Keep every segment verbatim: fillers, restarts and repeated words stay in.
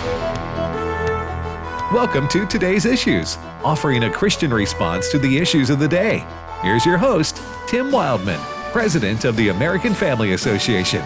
Welcome to Today's Issues, offering a Christian response to the issues of the day. Here's your host, Tim Wildman, President of the American Family Association.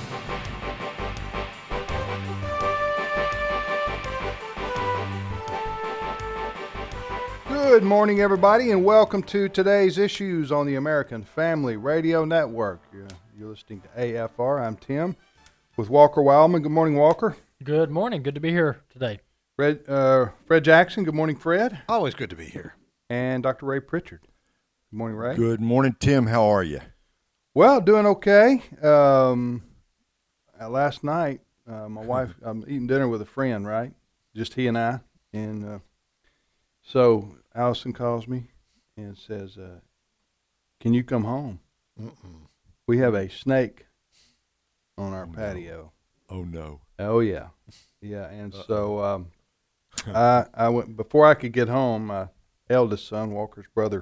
Good morning, everybody, and welcome to Today's Issues on the American Family Radio Network. You're, you're listening to A F R. I'm Tim with Walker Wildman. Good morning, Walker. Good morning. Good to be here today. Fred, uh, Fred Jackson. Good morning, Fred. Always good to be here. And Doctor Ray Pritchard. Good morning, Ray. Good morning, Tim. How are you? Well, doing okay. Um, uh, last night, uh, my wife, I'm eating dinner with a friend, right? Just he and I. And uh, so Allison calls me and says, uh, can you come home? Mm-mm. We have a snake on our Oh, patio. No. Oh, no. Oh, yeah. Yeah, and Uh-oh. so um, I, I went, before I could get home, my eldest son, Walker's brother,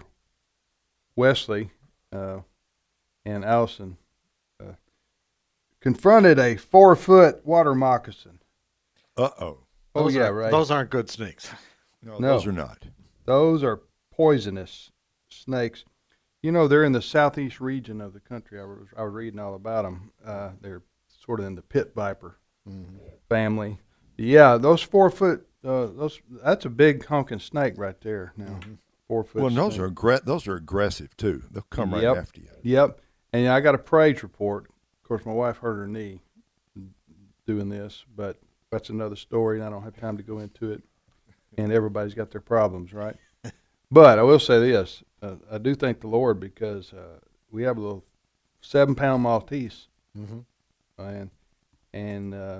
Wesley, uh, and Allison uh, confronted a four-foot water moccasin. Uh-oh. Oh, Those yeah, are, right. Those aren't good snakes. No, No. those are not. Those are poisonous snakes. You know, they're in the southeast region of the country. I was, I was reading all about them. Uh, they're sort of in the pit viper Mm-hmm. family. Yeah, those four-foot, uh, those that's a big honking snake right there now. Mm-hmm. Four-foot Well, and those snake. are aggre- those are aggressive, too. They'll come right Yep. after you. Yep. And I got a praise report. Of course, my wife hurt her knee doing this, but that's another story, and I don't have time to go into it. And everybody's got their problems, right? But I will say this. Uh, I do thank the Lord because uh, we have a little seven-pound Maltese, Mm-hmm. and and uh,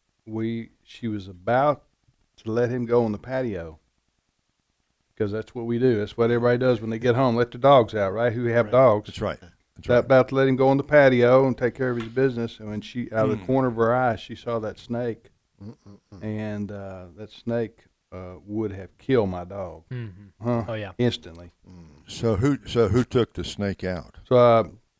we she was about to let him go on the patio because that's what we do. That's what everybody does when they get home. Let the dogs out, right? Who have Right. dogs. That's right. That's About, right. about to let him go on the patio and take care of his business. And when she, out of the Mm. corner of her eye, she saw that snake, Mm-mm-mm. and uh, that snake uh, would have killed my dog, Mm-hmm. huh? Oh, yeah. Instantly. So who so who took the snake out? So, uh,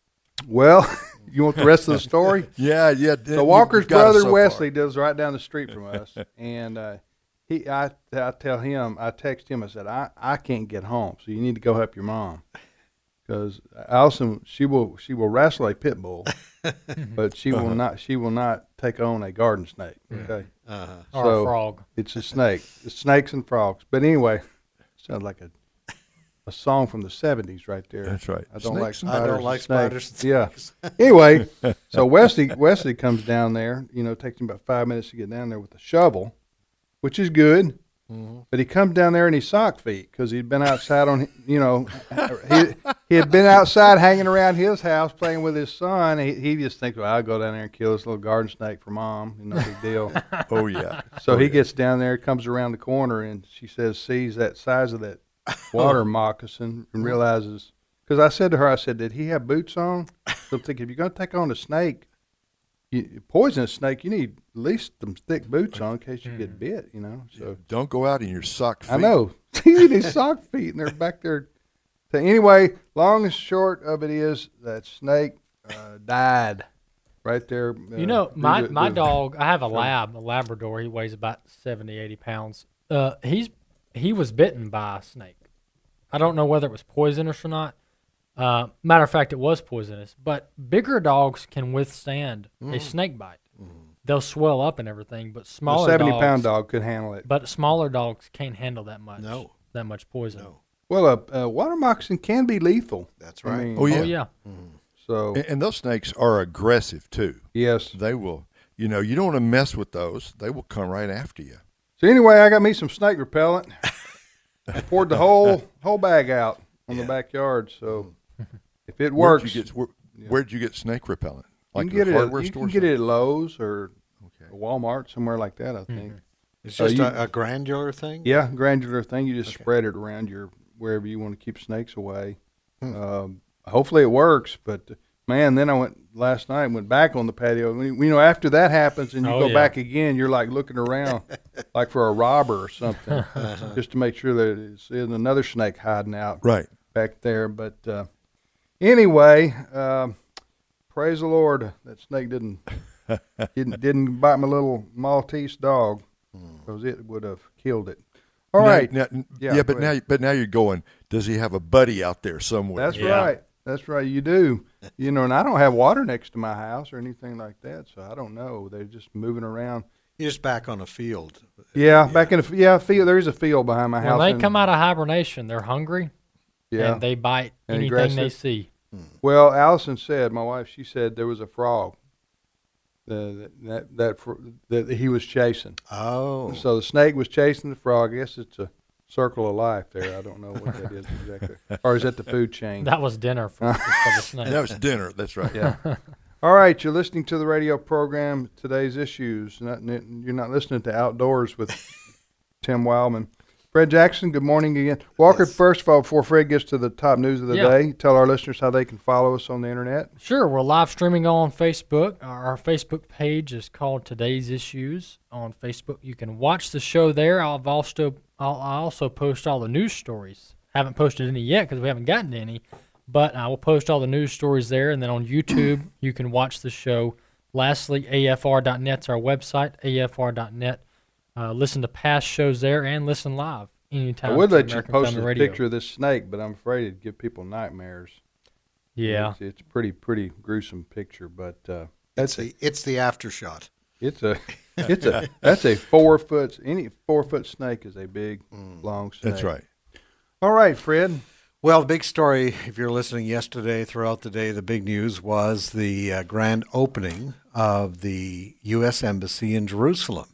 well, you want the rest of the story? Yeah, yeah. So Walker's brother Wesley lives right down the street from us, and uh, he, I, I tell him, I text him, I said, I, I can't get home, so you need to go help your mom, because Allison, she will she will wrestle a pit bull, but she will Uh-huh. not she will not take on a garden snake. Okay, Uh-huh. Or So- a frog. it's a snake, it's snakes and frogs. But anyway, sounds like a a song from the seventies right there. That's right. I don't Snakes like and- spiders. I don't and like snakes. spiders and Yeah. snakes. Anyway, so Wesley Wesley comes down there. You know, it takes him about five minutes to get down there with a shovel, which is good. Mm-hmm. But he comes down there in his sock feet because he'd been outside on, you know, he he had been outside hanging around his house playing with his son. He he just thinks, well, I'll go down there and kill this little garden snake for mom. No big deal. Oh, yeah. So Oh, he yeah. gets down there, comes around the corner, and she says, sees that size of that water moccasin and realizes, because I said to her, I said, did he have boots on? So I'm thinking, if you're going to take on a snake, you, poisonous snake, you need at least some thick boots on in case you get bit, you know. So Don't go out in your sock feet. I know. He needs sock feet, and they're back there. So anyway, long and short of it is that snake uh, died right there. Uh, You know, due my, to- my due- dog, I have a lab, a Labrador. He weighs about seventy, eighty pounds. Uh, he's He was bitten by a snake. I don't know whether it was poisonous or not. Uh, matter of fact, it was poisonous. But bigger dogs can withstand a snake bite. They'll swell up and everything, but A smaller seventy-pound dogs, dog could handle it. But smaller dogs can't handle that much. No. That much poison. No. Well, a, a water moccasin can be lethal. That's I right. mean, Oh, yeah. Oh, yeah. So, And, and those snakes are aggressive, too. yes. They will, you know, you don't want to mess with those. They will come right after you. So anyway, I got me some snake repellent. I poured the whole whole bag out on Yeah. the backyard. So if it Where'd works, you get, where, Yeah. where'd you get snake repellent? Like you can get the it. At, hardware you store? can get it at Lowe's or Okay. Walmart, somewhere like that. I think. It's Uh, just you- a, a granular thing? Yeah, granular thing. You just Okay. spread it around your wherever you want to keep snakes away. Hmm. Um, hopefully it works. But man, then I went last night and went back on the patio. We, you know, after that happens and you Oh, go yeah. back again, you're like looking around like for a robber or something, just to make sure that it's there's another snake hiding out Right. back there. But uh, anyway, um, praise the Lord, that snake didn't didn't didn't bite my little Maltese dog. because it would have killed it. All Now- right. now- Yeah, yeah, go but ahead. now, but now you're going. Does he have a buddy out there somewhere? That's Yeah. right. That's right. You do. You know, and I don't have water next to my house or anything like that, so I don't know. They're just moving around. You're just back on a field. Yeah, back in the yeah field. There is a field behind my When house. they and- come out of hibernation, they're hungry yeah. and they bite And anything they aggressive. see. Well, Allison said, my wife, she said there was a frog the, that that fr- that he was chasing. Oh. So the snake was chasing the frog. I guess it's a circle of life there. I don't know what that is exactly. Or is that the food chain? That was dinner for, for the snake. That was dinner. That's right. Yeah. All right, you're listening to the radio program, Today's Issues. Not, you're not listening to Outdoors with Tim Wildman. Fred Jackson, good morning again. Walker, Yes. first of all, before Fred gets to the top news of the Yeah. day, tell our listeners how they can follow us on the internet. Sure, we're live streaming on Facebook. Our, our Facebook page is called Today's Issues on Facebook. You can watch the show there. I've also I'll, I also post all the news stories. Haven't posted any yet because we haven't gotten to any, but I will post all the news stories there. And then on YouTube, you can watch the show. Lastly, A F R dot net's our website, A F R dot net. Uh, listen to past shows there and listen live anytime. I would to let you American post Family a Radio. picture of this snake, but I'm afraid it'd give people nightmares. Yeah. It's, it's a pretty, pretty gruesome picture, but uh, that's It's the, it's the after shot. It's a, it's a, that's a four foot, any four foot snake is a big, long snake. That's right. All right, Fred. Well, the big story, if you're listening yesterday throughout the day, the big news was the uh, grand opening of the U S Embassy in Jerusalem.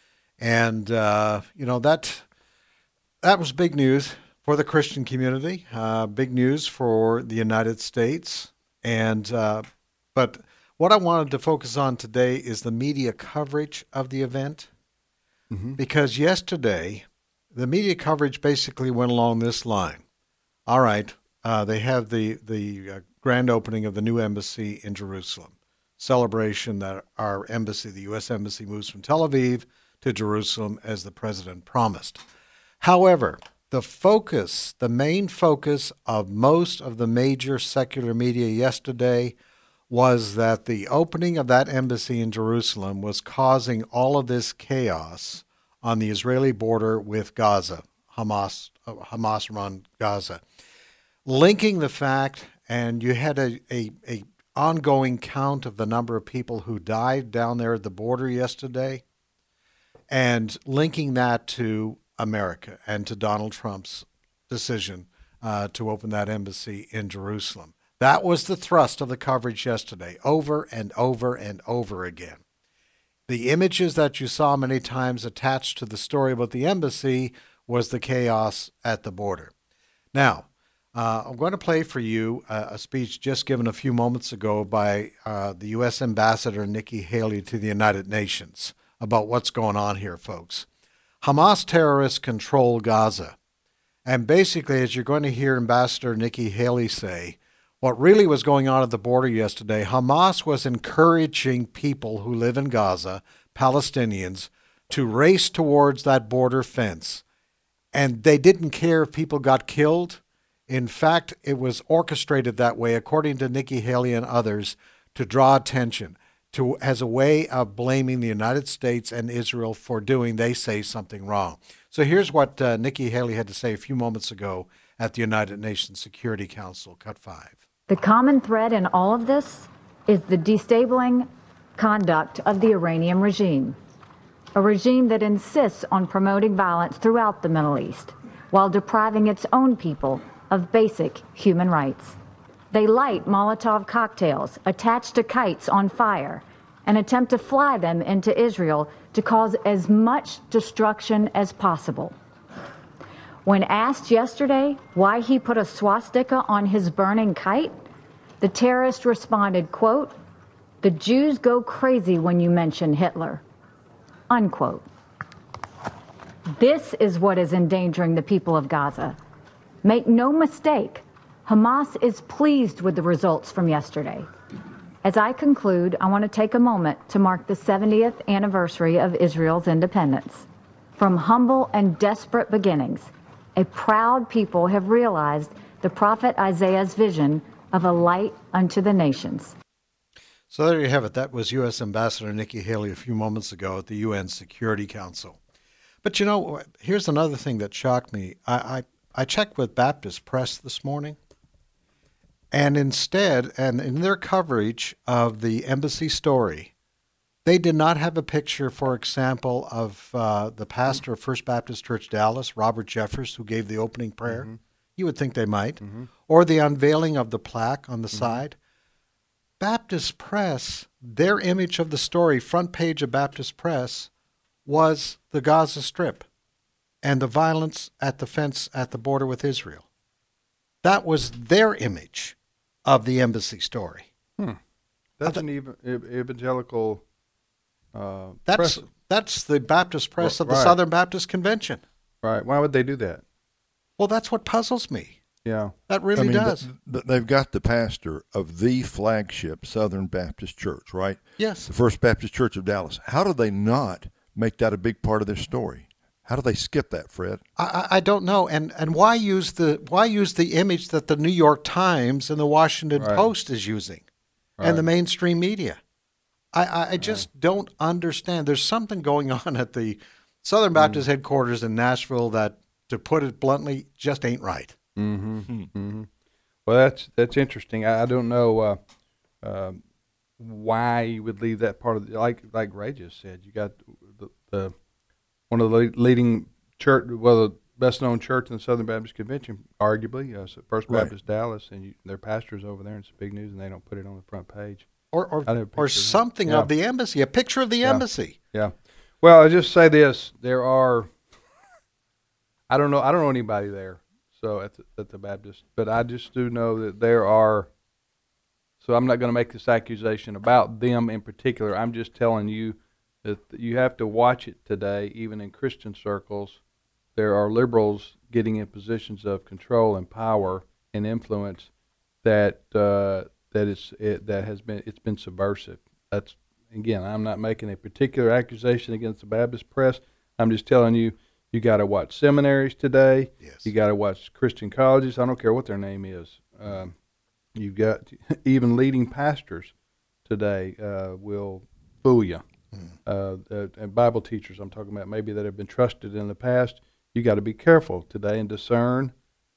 And, uh, you know, that that was big news for the Christian community, uh, big news for the United States. And uh, but what I wanted to focus on today is the media coverage of the event. Mhm. Because yesterday, the media coverage basically went along this line. All right, uh, they have the, the uh, grand opening of the new embassy in Jerusalem, celebration that our embassy, the U S Embassy, moves from Tel Aviv to Jerusalem as the president promised. However, the focus, the main focus of most of the major secular media yesterday was that the opening of that embassy in Jerusalem was causing all of this chaos on the Israeli border with Gaza, Hamas, uh, Hamas-run Gaza, linking the fact, and you had a, a, a ongoing count of the number of people who died down there at the border yesterday, and linking that to America and to Donald Trump's decision uh, to open that embassy in Jerusalem. That was the thrust of the coverage yesterday, over and over and over again. The images that you saw many times attached to the story about the embassy was the chaos at the border. Now, uh, I'm going to play for you a, a speech just given a few moments ago by uh, the U S Ambassador Nikki Haley to the United Nations about what's going on here, folks. Hamas terrorists control Gaza. And basically, as you're going to hear Ambassador Nikki Haley say, what really was going on at the border yesterday, Hamas was encouraging people who live in Gaza, Palestinians, to race towards that border fence. And they didn't care if people got killed. In fact, it was orchestrated that way, according to Nikki Haley and others, to draw attention, to as a way of blaming the United States and Israel for doing, they say, something wrong. So here's what uh, Nikki Haley had to say a few moments ago at the United Nations Security Council, cut five. The common thread in all of this is the destabilizing conduct of the Iranian regime, a regime that insists on promoting violence throughout the Middle East while depriving its own people of basic human rights. They light Molotov cocktails attached to kites on fire and attempt to fly them into Israel to cause as much destruction as possible. When asked yesterday why he put a swastika on his burning kite, the terrorist responded, quote, "The Jews go crazy when you mention Hitler," unquote. This is what is endangering the people of Gaza. Make no mistake, Hamas is pleased with the results from yesterday. As I conclude, I want to take a moment to mark the seventieth anniversary of Israel's independence. From humble and desperate beginnings, a proud people have realized the prophet Isaiah's vision of a light unto the nations. So there you have it. That was U S Ambassador Nikki Haley a few moments ago at the U N Security Council. But you know, here's another thing that shocked me. I, I, I checked with Baptist Press this morning, and instead, and in their coverage of the embassy story, they did not have a picture, for example, of uh, the pastor of First Baptist Church Dallas, Robert Jeffers, who gave the opening prayer. Mm-hmm. You would think they might. Mm-hmm. Or the unveiling of the plaque on the mm-hmm. side. Baptist Press, their image of the story, front page of Baptist Press, was the Gaza Strip and the violence at the fence at the border with Israel. That was their image of the embassy story. Hmm. That's th- an ev- evangelical uh, that's press. That's the Baptist Press well, of the right. Southern Baptist Convention. Right. Why would they do that? Well, that's what puzzles me. Yeah. That really I mean, does. th- th- they've got the pastor of the flagship Southern Baptist Church, right? Yes. The First Baptist Church of Dallas. How do they not make that a big part of their story? How do they skip that, Fred? I, I don't know. And and why use the why use the image that the New York Times and the Washington right. Post is using right. and the mainstream media? I, I, I just right. don't understand. There's something going on at the Southern Baptist mm. headquarters in Nashville that, to put it bluntly, just ain't right. Mm-hmm. Mm-hmm. Well, that's that's interesting. I, I don't know uh, uh, why you would leave that part of the, like like Ray just said. You got the, the one of the leading church, well, the best known church in the Southern Baptist Convention, arguably, uh, First Baptist right. Dallas, and you, their pastor's over there, and it's big news, and they don't put it on the front page. Or or, or something yeah. of the embassy, a picture of the yeah. embassy. Yeah. Well, I'll just say this: there are. I don't know. I don't know anybody there. So at the, at the Baptist, but I just do know that there are. So I'm not going to make this accusation about them in particular. I'm just telling you that you have to watch it today, even in Christian circles. There are liberals getting in positions of control and power and influence that uh, that is it, that has been it's been subversive. That's again, I'm not making a particular accusation against the Baptist Press. I'm just telling you. You got to watch seminaries today. Yes. You got to watch Christian colleges. I don't care what their name is. Um, you've got even leading pastors today uh, will fool you. Mm. Uh, uh, and Bible teachers, I'm talking about, maybe that have been trusted in the past. You got to be careful today and discern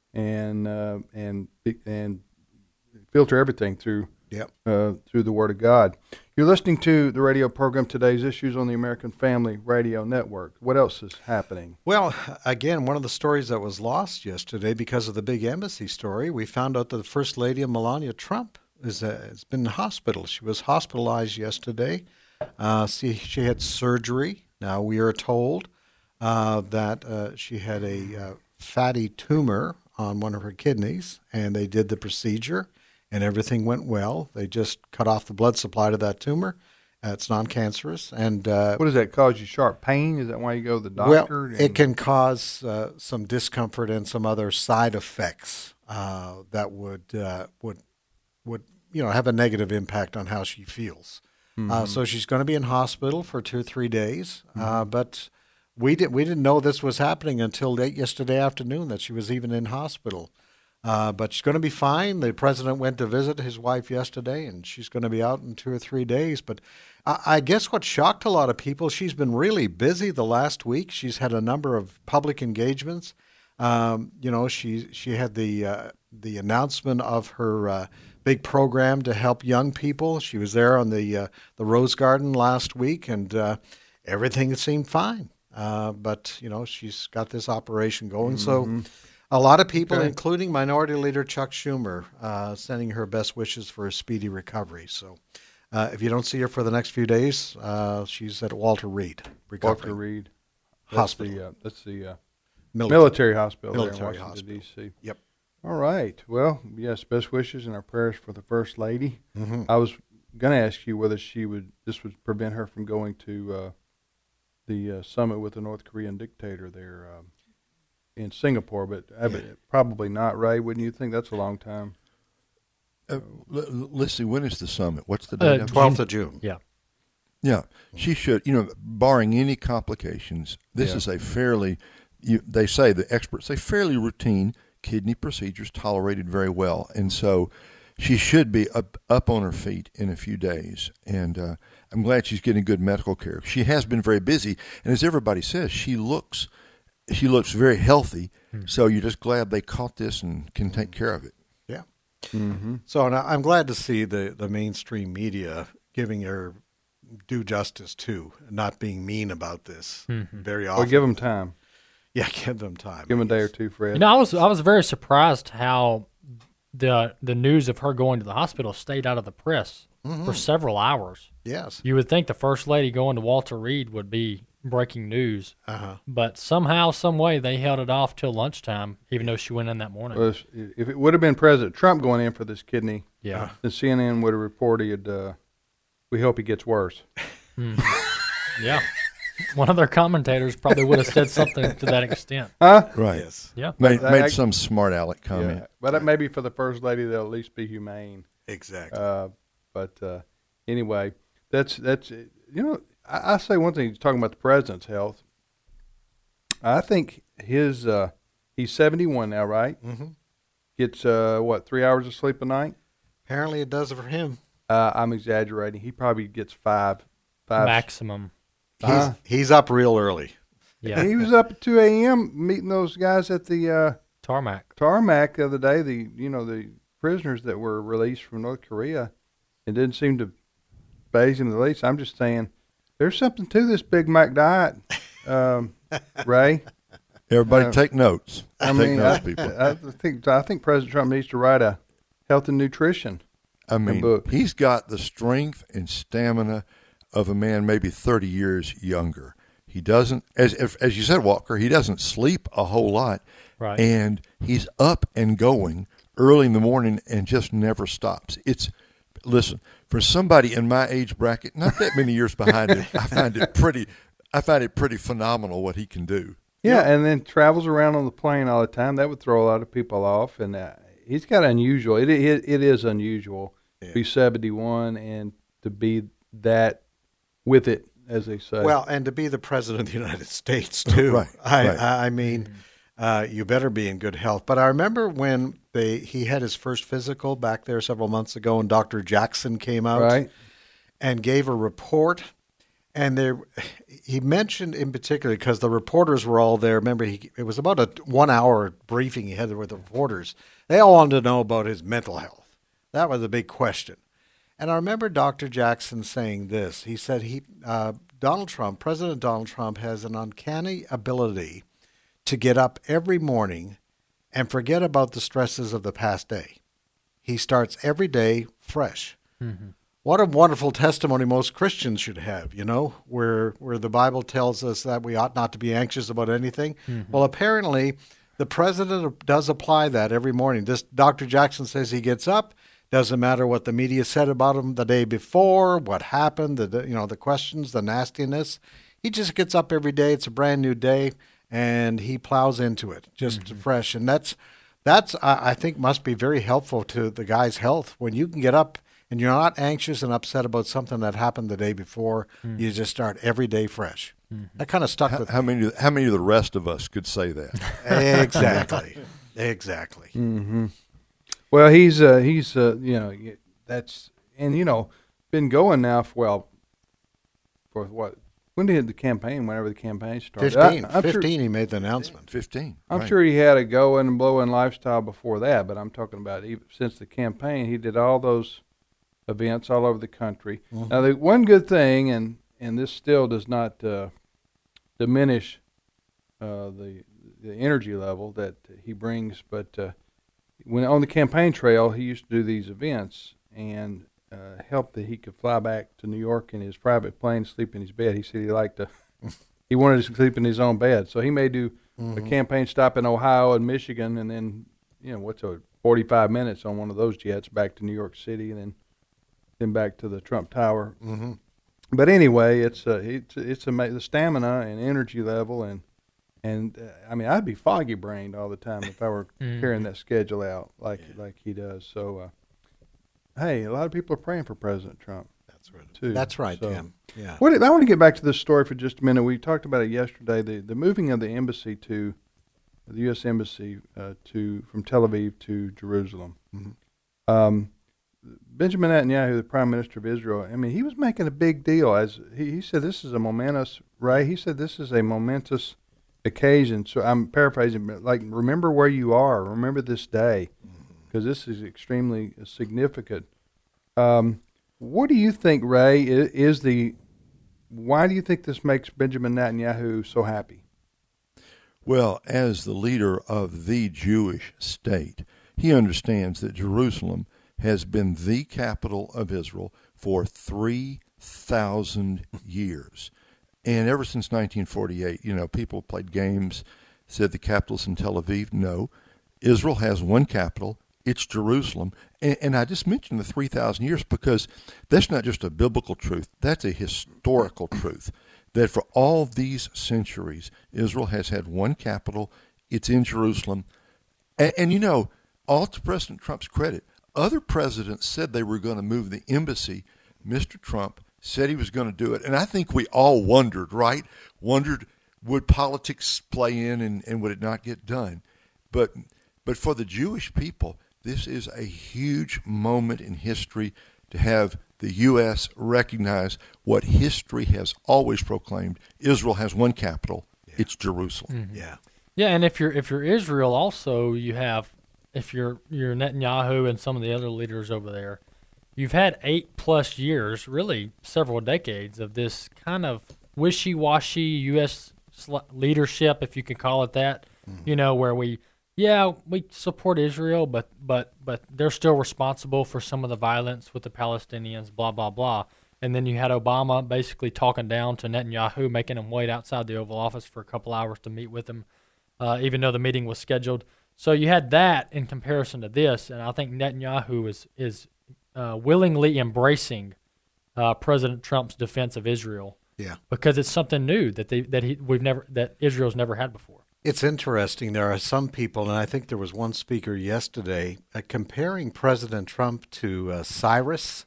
and uh, and and filter everything through yep. uh, through the Word of God. You're listening to the radio program Today's Issues on the American Family Radio Network. What else is happening? Well, again, one of the stories that was lost yesterday because of the big embassy story, we found out that the First Lady, Melania Trump, is uh, has been in hospital. She was hospitalized yesterday. Uh, she, she had surgery. Now, we are told uh, that uh, she had a uh, fatty tumor on one of her kidneys, and they did the procedure. And everything went well. They just cut off the blood supply to that tumor. Uh, it's non-cancerous. And uh, what does that cause you? Sharp pain? Is that why you go to the doctor? Well, it can cause uh, some discomfort and some other side effects uh, that would uh, would would you know have a negative impact on how she feels. Mm-hmm. Uh, so she's going to be in hospital for two or three days. Mm-hmm. Uh, but we didn't we didn't know this was happening until late yesterday afternoon that she was even in hospital. Uh, but she's going to be fine. The president went to visit his wife yesterday, and she's going to be out in two or three days. But I, I guess what shocked a lot of people, she's been really busy the last week. She's had a number of public engagements. Um, you know, she she had the uh, the announcement of her uh, big program to help young people. She was there on the uh, the Rose Garden last week, and uh, everything seemed fine. Uh, but you know, she's got this operation going, mm-hmm. so. A lot of people, okay. including Minority Leader Chuck Schumer, uh, sending her best wishes for a speedy recovery. So uh, if you don't see her for the next few days, uh, she's at Walter Reed Recovery. Walter Reed Hospital. That's the, uh, that's the uh, military. military hospital military there in Washington, hospital. D C Yep. All right. Well, yes, best wishes and our prayers for the First Lady. Mm-hmm. I was going to ask you whether she would, this would prevent her from going to uh, the uh, summit with the North Korean dictator there. Um, in Singapore, but yeah. probably not, Ray. Wouldn't you think? That's a long time. Uh, l- let's see, when is the summit? What's the date? Uh, twelfth of June. Yeah. Yeah, she should, you know, barring any complications, this yeah. is a fairly, you, they say, the experts say, fairly routine kidney procedures tolerated very well. And so she should be up, up on her feet in a few days. And uh, I'm glad she's getting good medical care. She has been very busy, and as everybody says, she looks she looks very healthy. Hmm. So you're just glad they caught this and can take care of it. Yeah. Mm-hmm. So and I'm glad to see the, the mainstream media giving her due justice too, not being mean about this mm-hmm. very often. Or give them time. Yeah, give them time. Give them a day or two, Fred. You know, I was I was very surprised how the the news of her going to the hospital stayed out of the press mm-hmm. for several hours. Yes. You would think the first lady going to Walter Reed would be breaking news, uh-huh. but somehow, some way, they held it off till lunchtime, even though she went in that morning. Well, if it would have been President Trump going in for this kidney, yeah, the C N N would have reported, uh, we hope he gets worse. Mm-hmm. Yeah. One of their commentators probably would have said something to that extent. Huh? Right. Yes. Yeah. Made, I, made I, some smart aleck comment. Yeah. But that maybe for the first lady, they'll at least be humane. Exactly. Uh, but uh, anyway, that's, that's you know, I, I say one thing, talking about the president's health. I think his, uh, he's seventy-one now, right? Mm-hmm. Gets, uh, what, three hours of sleep a night? Apparently it does it for him. Uh, I'm exaggerating. He probably gets five. five Maximum. He's, uh, he's up real early. Yeah. He was up at two a.m. meeting those guys at the uh, tarmac. Tarmac the other day. The you know the prisoners that were released from North Korea. It didn't seem to phase him the least. I'm just saying, there's something to this Big Mac diet, um, Ray. Everybody, uh, take notes. I take mean, notes, I, people. I think I think President Trump needs to write a health and nutrition. I mean, book. He's got the strength and stamina of a man maybe thirty years younger. He doesn't, as as you said, Walker, he doesn't sleep a whole lot. Right. And he's up and going early in the morning and just never stops. It's, listen, for somebody in my age bracket, not that many years behind him, I find it pretty, I find it pretty phenomenal what he can do. Yeah, yeah, and then travels around on the plane all the time. That would throw a lot of people off. And uh, he's got unusual. It it, it is unusual yeah. to be seventy-one and to be that with it, as they say. Well, and to be the president of the United States too. right. I, right. I, I mean, uh, you better be in good health. But I remember when they he had his first physical back there several months ago, and Doctor Jackson came out right. and gave a report. And there, he mentioned in particular, because the reporters were all there. Remember, he, it was about a one-hour briefing he had with the reporters. They all wanted to know about his mental health. That was a big question. And I remember Doctor Jackson saying this. He said he uh, Donald Trump, President Donald Trump, has an uncanny ability to get up every morning and forget about the stresses of the past day. He starts every day fresh. Mm-hmm. What a wonderful testimony most Christians should have, you know, where where the Bible tells us that we ought not to be anxious about anything. Mm-hmm. Well, apparently, the president does apply that every morning. This Doctor Jackson says he gets up. Doesn't matter what the media said about him the day before, what happened, the you know the questions, the nastiness. He just gets up every day. It's a brand new day, and he plows into it, just mm-hmm. fresh. And that's that's I think must be very helpful to the guy's health when you can get up and you're not anxious and upset about something that happened the day before. Mm-hmm. You just start every day fresh. Mm-hmm. That kind of stuck how, with how me. many. How many of the rest of us could say that? Exactly, exactly. Mm-hmm. Well, he's uh, he's uh, you know that's and you know been going now for well for what when did the campaign whenever the campaign started fifteen, I, fifteen sure, he made the announcement. Fifteen. I'm right. sure he had a going and blowing lifestyle before that, but I'm talking about even since the campaign he did all those events all over the country. Mm-hmm. Now the one good thing and and this still does not uh, diminish uh, the the energy level that he brings, but. Uh, When on the campaign trail, he used to do these events and uh, help that he could fly back to New York in his private plane, sleep in his bed. He said he liked to, he wanted to sleep in his own bed. So he may do mm-hmm. a campaign stop in Ohio and Michigan, and then you know what's a forty-five minutes on one of those jets back to New York City, and then then back to the Trump Tower. Mm-hmm. But anyway, it's uh, it's it's a, the stamina and energy level and. And uh, I mean, I'd be foggy brained all the time if I were mm. carrying that schedule out like yeah. like he does. So, uh, hey, a lot of people are praying for President Trump. That's right. Too. That's right, so, Tim. Yeah. What I want to get back to this story for just a minute. We talked about it yesterday. The the moving of the embassy to the U S embassy uh, to from Tel Aviv to Jerusalem. Mm-hmm. Um, Benjamin Netanyahu, the Prime Minister of Israel, I mean, he was making a big deal. As he, he said, this is a momentous, right? He said this is a momentous occasion. So I'm paraphrasing, but like, remember where you are. Remember this day, because this is extremely significant. Um, what do you think, Ray, is, is the, why do you think this makes Benjamin Netanyahu so happy? Well, as the leader of the Jewish state, he understands that Jerusalem has been the capital of Israel for three thousand years. And ever since nineteen forty-eight, you know, people played games, said the capital's in Tel Aviv. No, Israel has one capital. It's Jerusalem. And, and I just mentioned the three thousand years because that's not just a biblical truth. That's a historical truth, that for all these centuries, Israel has had one capital. It's in Jerusalem. And, and you know, all to President Trump's credit, other presidents said they were going to move the embassy. Mister Trump said he was going to do it. And I think we all wondered, right? Wondered, would politics play in and, and would it not get done? But but for the Jewish people, this is a huge moment in history to have the U S recognize what history has always proclaimed. Israel has one capital. Yeah. It's Jerusalem. Mm-hmm. Yeah. Yeah, and if you're if you're Israel also, you have if you're you're Netanyahu and some of the other leaders over there, you've had eight plus years, really several decades of this kind of wishy-washy U S leadership, if you could call it that. Mm-hmm. You know, where we yeah we support Israel, but but but they're still responsible for some of the violence with the Palestinians, blah blah blah. And then you had Obama basically talking down to Netanyahu, making him wait outside the Oval Office for a couple hours to meet with him, uh, even though the meeting was scheduled. So you had that in comparison to this, and I think Netanyahu is is uh, willingly embracing uh, President Trump's defense of Israel. Yeah, because it's something new that they that he we've never that Israel's never had before. It's interesting. There are some people, and I think there was one speaker yesterday uh, comparing President Trump to uh, Cyrus.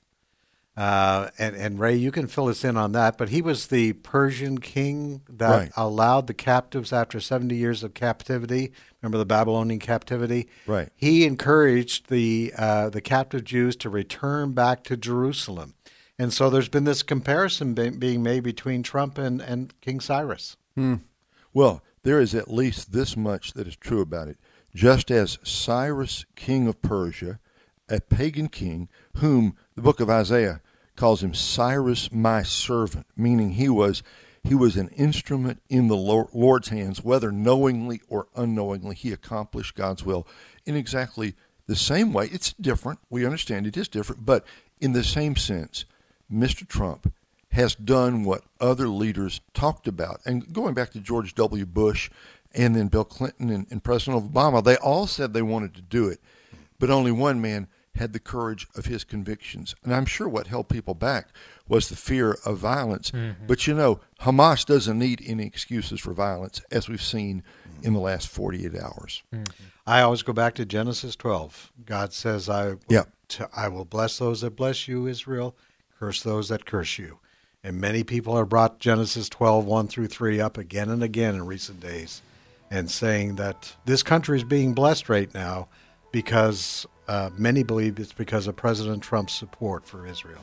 Uh, and, and Ray, you can fill us in on that, but he was the Persian king that right. allowed the captives after seventy years of captivity. Remember the Babylonian captivity? Right. He encouraged the uh, the captive Jews to return back to Jerusalem. And so there's been this comparison be- being made between Trump and, and King Cyrus. Hmm. Well, there is at least this much that is true about it. Just as Cyrus, king of Persia, a pagan king, whom the book of Isaiah calls him Cyrus, my servant, meaning he was he was an instrument in the Lord's hands, whether knowingly or unknowingly, he accomplished God's will in exactly the same way. It's different. We understand it is different, but in the same sense, Mister Trump has done what other leaders talked about. And going back to George W. Bush and then Bill Clinton and, and President Obama, they all said they wanted to do it, but only one man had the courage of his convictions. And I'm sure what held people back was the fear of violence. Mm-hmm. But, you know, Hamas doesn't need any excuses for violence, as we've seen in the last forty-eight hours. Mm-hmm. I always go back to Genesis twelve. God says, I will, yep. t- I will bless those that bless you, Israel, curse those that curse you. And many people have brought Genesis twelve, one through three up again and again in recent days and saying that this country is being blessed right now because uh, many believe it's because of President Trump's support for Israel.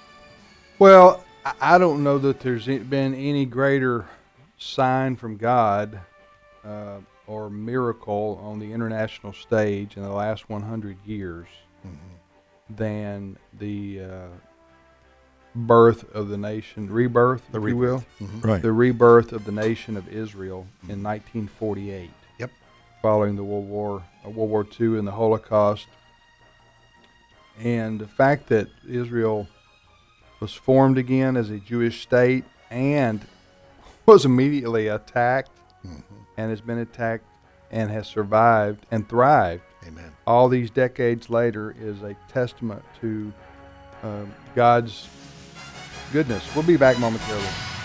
Well, I don't know that there's been any greater sign from God uh, or miracle on the international stage in the last one hundred years mm-hmm. than the uh, birth of the nation, rebirth, the if rebirth. you will, mm-hmm. right. the rebirth of the nation of Israel mm-hmm. in nineteen forty-eight. Yep. Following the World War, uh, World War Two and the Holocaust, and the fact that Israel was formed again as a Jewish state and was immediately attacked mm-hmm. and has been attacked and has survived and thrived. Amen. All these decades later is a testament to uh, God's goodness. We'll be back momentarily.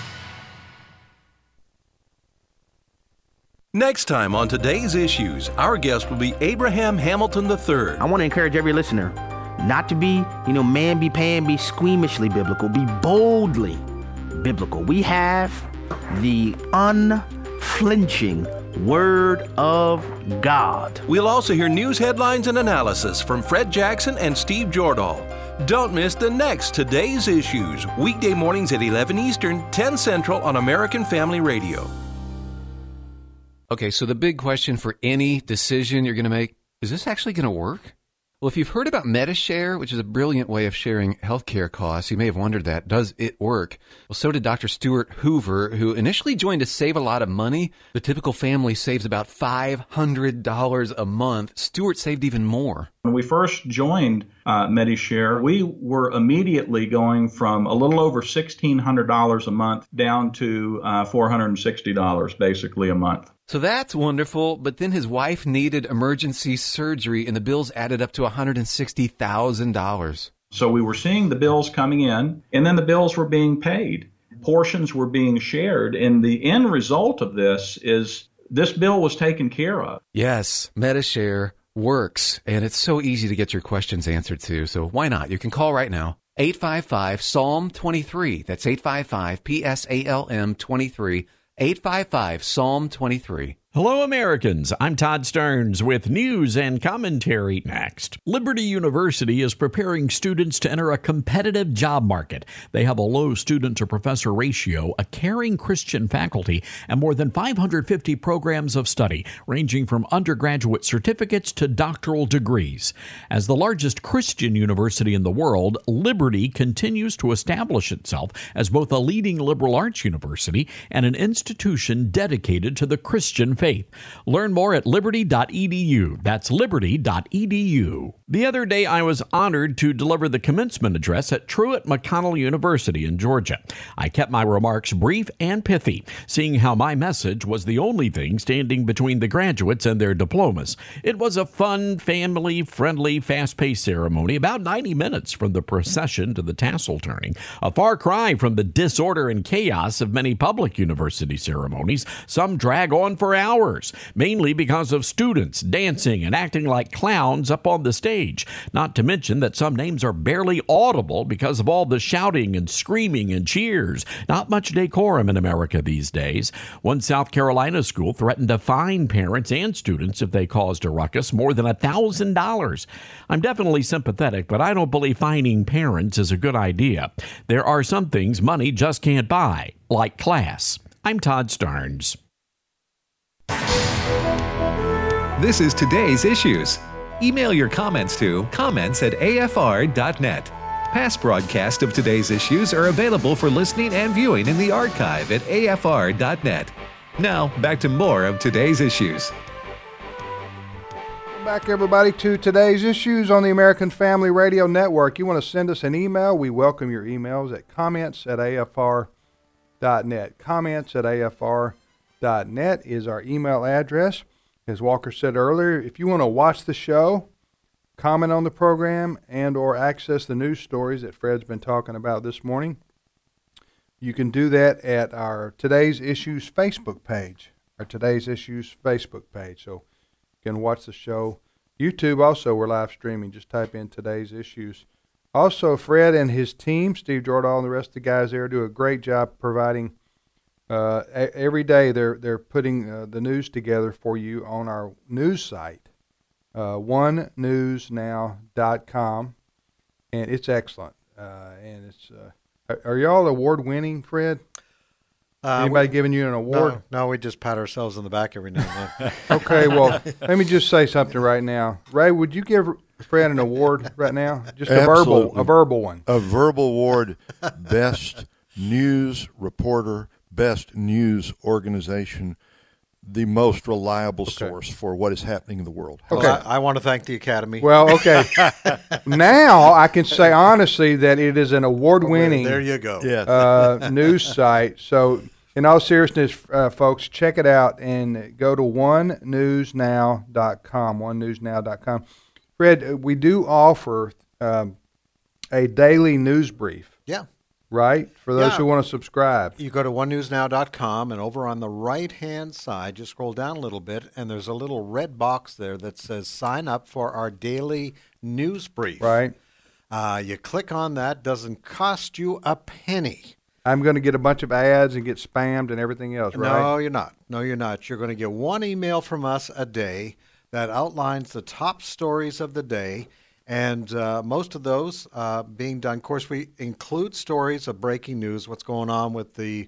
Next time on Today's Issues, our guest will be Abraham Hamilton the third. I want to encourage every listener not to be, you know, man be pan, be squeamishly biblical, be boldly biblical. We have the unflinching Word of God. We'll also hear news headlines and analysis from Fred Jackson and Steve Jordahl. Don't miss the next Today's Issues, weekday mornings at eleven Eastern, ten Central on American Family Radio. Okay, so the big question for any decision you're going to make, is this actually going to work? Well, if you've heard about Medi-Share, which is a brilliant way of sharing healthcare costs, you may have wondered that. Does it work? Well, so did Doctor Stuart Hoover, who initially joined to save a lot of money. The typical family saves about five hundred dollars a month. Stuart saved even more. When we first joined uh, Medi-Share, we were immediately going from a little over sixteen hundred dollars a month down to uh, four hundred sixty dollars basically a month. So that's wonderful, but then his wife needed emergency surgery and the bills added up to one hundred sixty thousand dollars. So we were seeing the bills coming in, and then the bills were being paid. Portions were being shared, and the end result of this is this bill was taken care of. Yes, Medi-Share works, and it's so easy to get your questions answered too, so why not? You can call right now, eight five five S A L M twenty-three. That's eight five five P S A L M twenty-three. eight five five S A L M twenty-three. Hello, Americans. I'm Todd Stearns with news and commentary next. Liberty University is preparing students to enter a competitive job market. They have a low student-to-professor ratio, a caring Christian faculty, and more than five hundred fifty programs of study, ranging from undergraduate certificates to doctoral degrees. As the largest Christian university in the world, Liberty continues to establish itself as both a leading liberal arts university and an institution dedicated to the Christian faith. Learn more at liberty dot e d u. That's liberty dot e d u. The other day, I was honored to deliver the commencement address at Truett McConnell University in Georgia. I kept my remarks brief and pithy, seeing how my message was the only thing standing between the graduates and their diplomas. It was a fun, family-friendly, fast-paced ceremony, about ninety minutes from the procession to the tassel turning, a far cry from the disorder and chaos of many public university ceremonies. Some drag on for hours. Hours, mainly because of students dancing and acting like clowns up on the stage. Not to mention that some names are barely audible because of all the shouting and screaming and cheers. Not much decorum in America these days. One South Carolina school threatened to fine parents and students if they caused a ruckus more than one thousand dollars. I'm definitely sympathetic, but I don't believe fining parents is a good idea. There are some things money just can't buy, like class. I'm Todd Stearns. This is Today's Issues. Email your comments to comments at a f r dot net. Past broadcasts of Today's Issues are available for listening and viewing in the archive at a f r dot net. Now, back to more of Today's Issues. Welcome back, everybody, to Today's Issues on the American Family Radio Network. You want to send us an email? We welcome your emails at comments at a f r dot net. Comments at a f r dot net is our email address. As Walker said earlier, if you want to watch the show, comment on the program, and or access the news stories that Fred's been talking about this morning, you can do that at our Today's Issues Facebook page, our Today's Issues Facebook page. So you can watch the show. YouTube also, we're live streaming. Just type in Today's Issues. Also, Fred and his team, Steve Jordahl and the rest of the guys there, do a great job providing Uh, every day they're they're putting uh, the news together for you on our news site, uh, one news now dot com, and it's excellent. Uh, and it's uh, are, are y'all award winning, Fred? Uh, Anybody we, giving you an award? No, no, we just pat ourselves on the back every now and then. Okay, well, let me just say something right now. Ray, would you give Fred an award right now? Just a Absolutely. verbal, a verbal one. A verbal award, best news reporter. Best news organization, the most reliable okay. source for what is happening in the world. Okay, well, I, I want to thank the Academy. Well, okay. Now I can say honestly that it is an award-winning there you go. Yes. uh, news site. So, in all seriousness, uh, folks, check it out and go to one news now dot com, one news now dot com. Fred, we do offer um, a daily news brief. Yeah. Right? For those yeah. who want to subscribe. You go to one news now dot com, and over on the right-hand side, just scroll down a little bit, and there's a little red box there that says sign up for our daily news brief. Right. Uh, you click on that. Doesn't cost you a penny. I'm going to get a bunch of ads and get spammed and everything else, right? No, you're not. No, you're not. You're going to get one email from us a day that outlines the top stories of the day, And uh, most of those uh, being done, of course, we include stories of breaking news, what's going on with the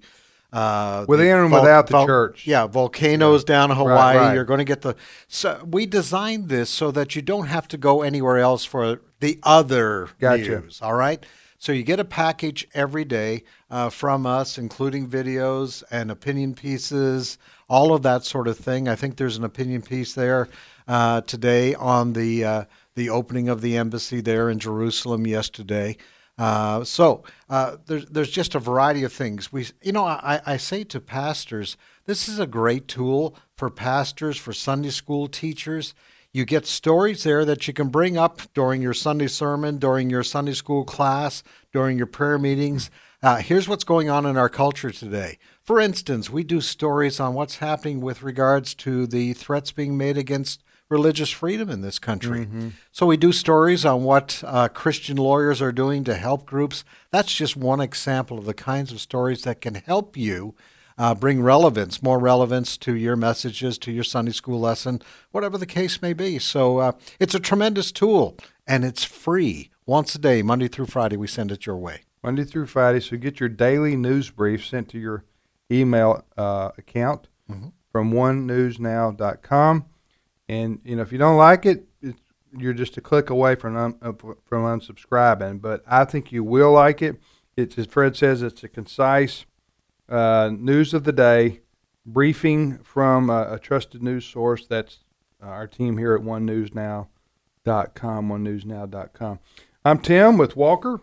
uh, with the and vol- without the vol- church. Yeah, volcanoes Yeah. down in Hawaii. Right, right. You're going to get the. So we designed this so that you don't have to go anywhere else for the other Gotcha. news. All right. So you get a package every day uh, from us, including videos and opinion pieces, all of that sort of thing. I think there's an opinion piece there uh, today on the uh, the opening of the embassy there in Jerusalem yesterday. Uh, so uh, there's there's just a variety of things. We, you know, I, I say to pastors, this is a great tool for pastors, for Sunday school teachers. You get stories there that you can bring up during your Sunday sermon, during your Sunday school class, during your prayer meetings. Uh, here's what's going on in our culture today. For instance, we do stories on what's happening with regards to the threats being made against religious freedom in this country. Mm-hmm. So we do stories on what uh, Christian lawyers are doing to help groups. That's just one example of the kinds of stories that can help you uh, bring relevance, more relevance to your messages, to your Sunday school lesson, whatever the case may be. So uh, it's a tremendous tool, and it's free. Once a day, Monday through Friday, we send it your way. Monday through Friday. So get your daily news brief sent to your email uh, account mm-hmm. from one news now dot com. And, you know, if you don't like it, it's, you're just a click away from un, uh, from unsubscribing. But I think you will like it. It's, as Fred says, it's a concise uh, news of the day, briefing from a, a trusted news source. That's uh, our team here at one news now dot com, one news now dot com. I'm Tim with Walker,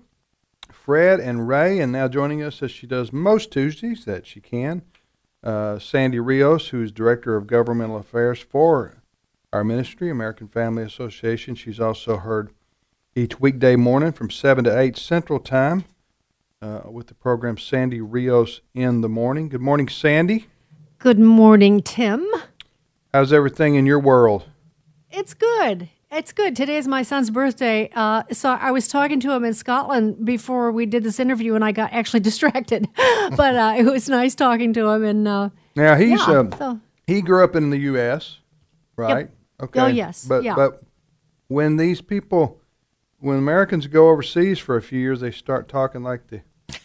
Fred, and Ray, and now joining us, as she does most Tuesdays that she can, uh, Sandy Rios, who's Director of Governmental Affairs for our ministry, American Family Association. She's also heard each weekday morning from seven to eight Central Time uh, with the program Sandy Rios in the Morning. Good morning, Sandy. Good morning, Tim. How's everything in your world? It's good. It's good. Today is my son's birthday. Uh, so I was talking to him in Scotland before we did this interview, and I got actually distracted. but uh, it was nice talking to him. And uh, Now, he's yeah, um, so. he grew up in the U S, right? Yep. Okay. Oh, yes. But yeah. but when these people, when Americans go overseas for a few years, they start talking like the.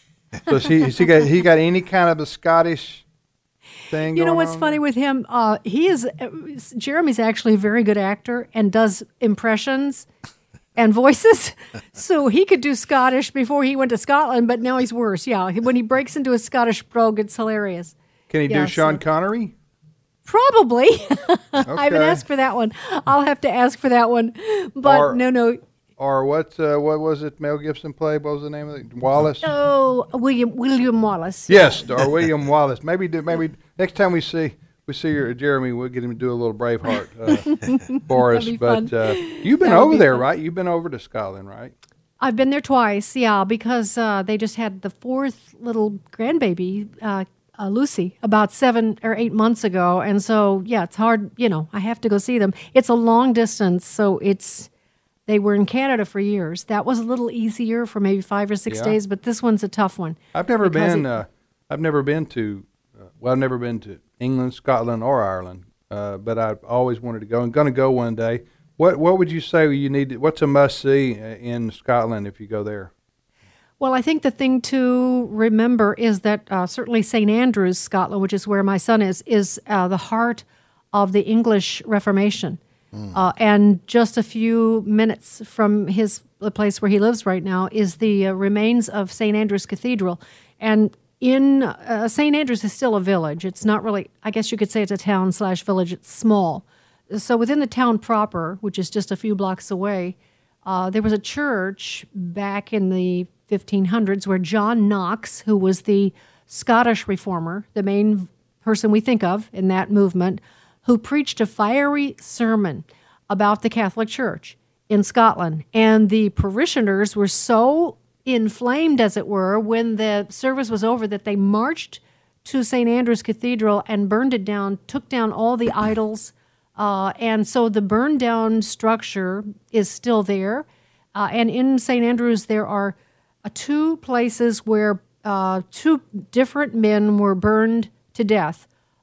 So is he, is he got he got any kind of a Scottish thing? You know going what's on? funny with him? Uh, he is uh, Jeremy's actually a very good actor and does impressions and voices. So he could do Scottish before he went to Scotland, but now he's worse. Yeah, when he breaks into a Scottish brogue, it's hilarious. Can he Yeah, do Sean so- Connery? Probably. I haven't Okay. asked for that one. I'll have to ask for that one. But Or- no, no. Or what? Uh, what was it? Mel Gibson played. What was the name of it? Wallace. Oh, William William Wallace. Yes, or William Wallace. Maybe do, maybe next time we see we see your Jeremy, we'll get him to do a little Braveheart uh, for us. That'd be But fun. uh, you've been That would over be there, fun. right? You've been over to Scotland, right? I've been there twice, yeah, because uh, they just had the fourth little grandbaby, uh, uh, Lucy, about seven or eight months ago. And so, yeah, it's hard, you know, I have to go see them. It's a long distance, so it's, they were in Canada for years. That was a little easier for maybe five or six Yeah. days, but this one's a tough one. I've never because been. it- uh, I've never been to. Uh, well, I've never been to England, Scotland, or Ireland. Uh, but I've always wanted to go. I'm going to go one day. What What would you say you need? to- What's a must see in Scotland if you go there? Well, I think the thing to remember is that uh, certainly Saint Andrews, Scotland, which is where my son is, is uh, the heart of the English Reformation. Uh, and just a few minutes from his the place where he lives right now is the uh, remains of Saint Andrews Cathedral. And in uh, Saint Andrews is still a village. It's not really, I guess you could say it's a town slash village. It's small. So within the town proper, which is just a few blocks away, uh, there was a church back in the fifteen hundreds where John Knox, who was the Scottish reformer, the main person we think of in that movement, who preached a fiery sermon about the Catholic Church in Scotland. And the parishioners were so inflamed, as it were, when the service was over that they marched to Saint Andrew's Cathedral and burned it down, took down all the idols. Uh, and so the burned down structure is still there. Uh, and in Saint Andrews, there are uh, two places where uh, two different men were burned to death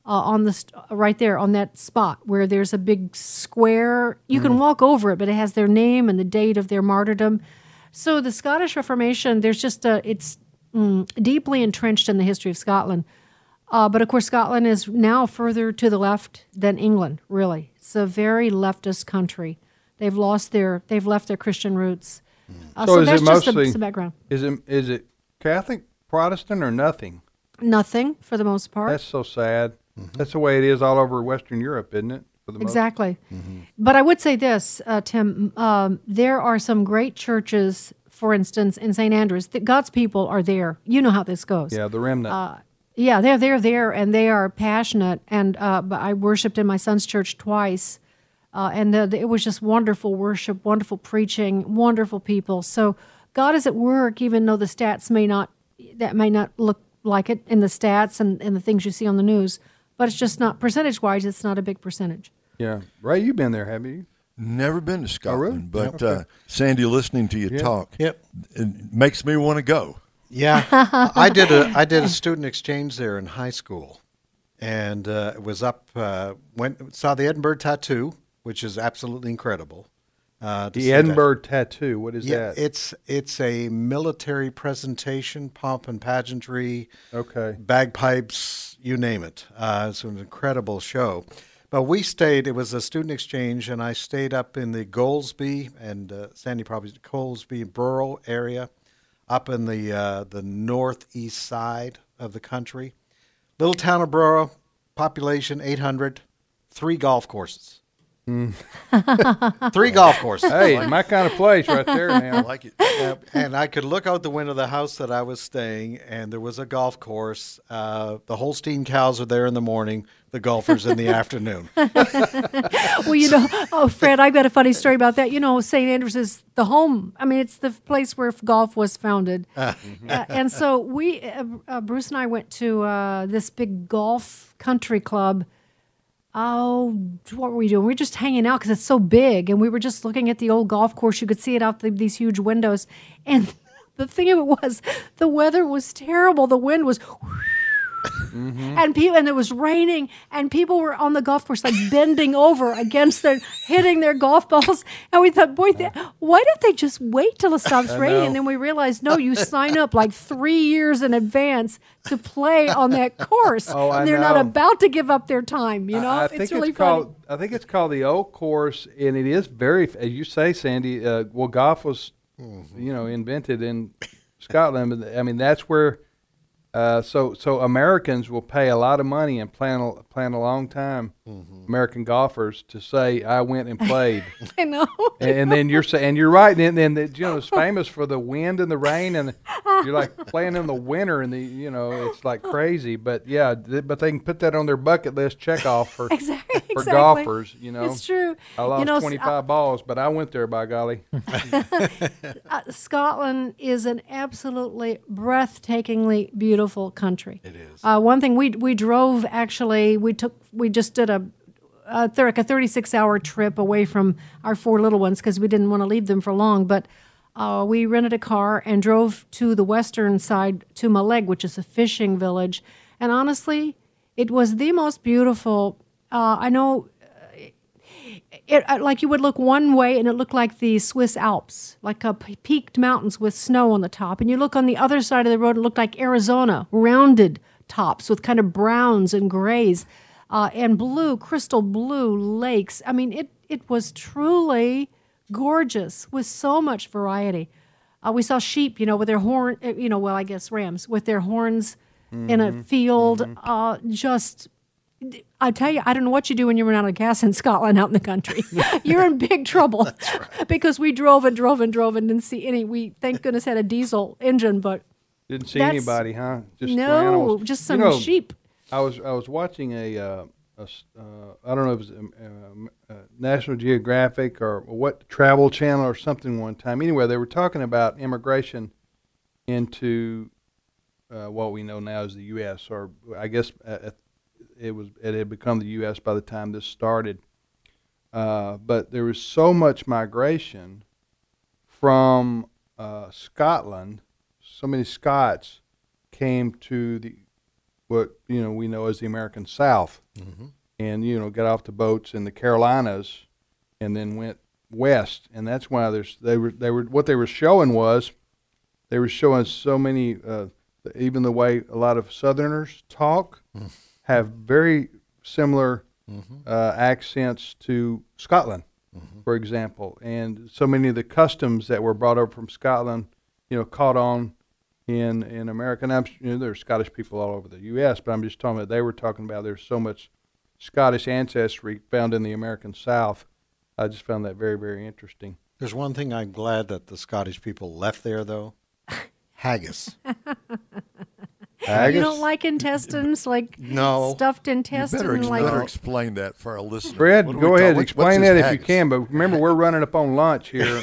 uh, on the st- right there on that spot where there's a big square. You can walk over it, but it has their name and the date of their martyrdom. So the Scottish Reformation, there's just a, it's mm, deeply entrenched in the history of Scotland. Uh, but of course, Scotland is now further to the left than England. Really, it's a very leftist country. They've lost their, they've left their Christian roots. Uh, so, so is that's it just mostly, the, the background. Is it is it Catholic, Protestant, or nothing? Nothing for the most part. That's so sad. Mm-hmm. That's the way it is all over Western Europe, isn't it? For the Exactly. Most? Mm-hmm. But I would say this, uh, Tim, um, there are some great churches, for instance, in Saint Andrews, that God's people are there. You know how this goes. Yeah, the remnant. Uh, yeah, they're, they're there, and they are passionate. And uh, but I worshipped in my son's church twice, uh, and uh, it was just wonderful worship, wonderful preaching, wonderful people. So God is at work, even though the stats may not, that may not look like it in the stats and, and the things you see on the news. But it's just not, percentage-wise, it's not a big percentage. Yeah. Ray, you've been there, haven't you? Never been to Scotland, oh, really? but okay. uh, Sandy, listening to you yeah. talk, yep. it makes me want to go. Yeah, I did a I did a student exchange there in high school, and uh, it was up. Uh, went saw the Edinburgh Tattoo, which is absolutely incredible. Uh, the Edinburgh that. Tattoo. What is yeah, that? It's it's a military presentation, pomp and pageantry. Okay. Bagpipes, you name it. Uh, it's an incredible show. But we stayed. It was a student exchange, and I stayed up in the Goldsby and uh, Sandy probably Goldsby Borough area, up in the uh, the northeast side of the country. Little town of Borough, population eight hundred, three golf courses. Mm. Three golf courses. Hey, like, my kind of place right there now. I like it. Uh, and I could look out the window of the house that I was staying, and there was a golf course. Uh, the Holstein cows are there in the morning, the golfers in the afternoon. Well, you know, oh, Fred, I've got a funny story about that. You know, Saint Andrews is the home. I mean, it's the place where golf was founded. Uh, uh, and so we, uh, uh, Bruce and I went to uh, this big golf country club. Oh, what were we doing? We were just hanging out because it's so big, and we were just looking at the old golf course. You could see it out the, these huge windows. And the thing of it was, the weather was terrible. The wind was... Mm-hmm. And people, and it was raining, and people were on the golf course like bending over against their, hitting their golf balls. And we thought, boy, they, why don't they just wait till it stops raining? And then we realized, no, you sign up like three years in advance to play on that course, oh, and I they're know. not about to give up their time. You know, I, I think it's really it's funny. called. I think it's called the Old Course, and it is very, as you say, Sandy. Uh, well, golf was, mm-hmm. you know, invented in Scotland. But I mean, that's where. Uh, so, so Americans will pay a lot of money and plan a, plan a long time. Mm-hmm. American golfers to say I went and played. I know. And, and then you're saying, and you're right. And then, then you know, it's famous for the wind and the rain, and you're like playing in the winter, and the you know, it's like crazy. But yeah, th- but they can put that on their bucket list check off for exactly, for exactly. golfers. You know, it's true. I lost you know, twenty-five uh, balls, but I went there. By golly. uh, Scotland is an absolutely breathtakingly beautiful country. It is. Uh, one thing we we drove actually we took we just did a, a th- like a thirty-six hour trip away from our four little ones because we didn't want to leave them for long. But uh, we rented a car and drove to the western side to Maleg, which is a fishing village. And honestly, it was the most beautiful. Uh, I know. It, like you would look one way and it looked like the Swiss Alps, like a p- peaked mountains with snow on the top. And you look on the other side of the road, it looked like Arizona, rounded tops with kind of browns and grays uh, and blue, crystal blue lakes. I mean, it, it was truly gorgeous with so much variety. Uh, we saw sheep, you know, with their horn, you know, well, I guess rams, with their horns mm-hmm. in a field, mm-hmm. uh, just... I tell you, I don't know what you do when you run out of gas in Scotland out in the country. You're in big trouble. That's right. Because we drove and drove and drove and didn't see any. We, thank goodness, had a diesel engine, but didn't see anybody, huh? Just no, just some you know, sheep. I was I was watching a, uh, a uh, I don't know if it was a, a, a National Geographic or what Travel Channel or something one time. Anyway, they were talking about immigration into uh, what we know now as the U S, or I guess at It was it had become the U S by the time this started, uh, but there was so much migration from uh, Scotland. So many Scots came to the what you know we know as the American South, Mm-hmm. and you know got off the boats in the Carolinas, and then went west, and that's why there's they were they were what they were showing was they were showing so many uh, even the way a lot of Southerners talk Mm. have very similar Mhm. uh, accents to Scotland, Mm-hmm. for example, and so many of the customs that were brought over from Scotland, you know, caught on in in America. And I'm, you know, there's Scottish people all over the U S, but I'm just talking about they were talking about there's so much Scottish ancestry found in the American South. I just found that very, very interesting. There's one thing I'm glad that the Scottish people left there, though. Haggis. Haggis? You don't like intestines, like No. stuffed You intestine, better, ex- like better explain that for our listeners. Fred, What do go we ahead, call- what's- explain what's that this if you haggis? can. But remember, we're running up on lunch here.